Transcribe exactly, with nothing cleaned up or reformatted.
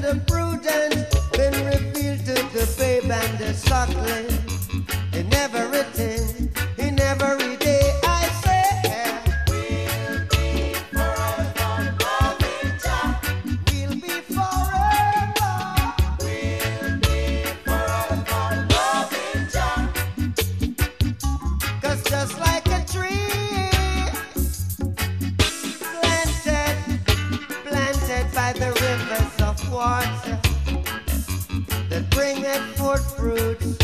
the prudence been revealed to the babe and the suckling. In everything, in every day, I say, we'll be forever loving Jah. We'll be forever. We'll be forever loving Jah. 'Cause just like a tree planted, planted by the rivers of water that bringeth forth fruits